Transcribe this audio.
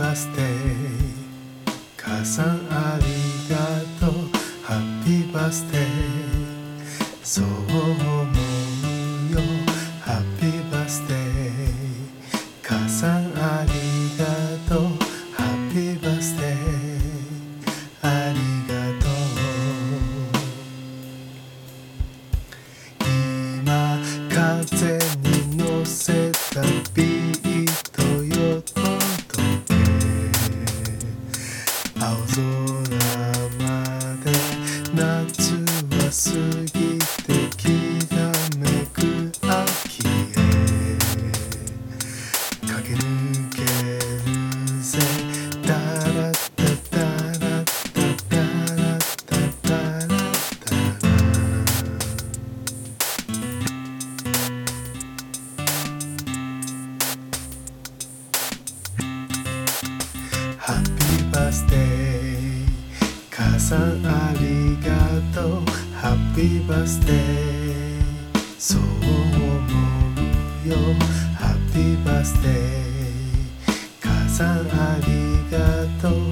バースデー母さんありがとうハッピーバースデーそう思うよハッピーバースデー母さんありがとうハッピーバースデーありがとう今風に乗せたビートよ届け青空まで夏は過ぎてきらめく秋へ駆け抜けるぜダラッタダラッタダラッタダラッタハッピーバースデー母さんありがとうハッピーバースデーそう思うよハッピーバースデー母さんありがとう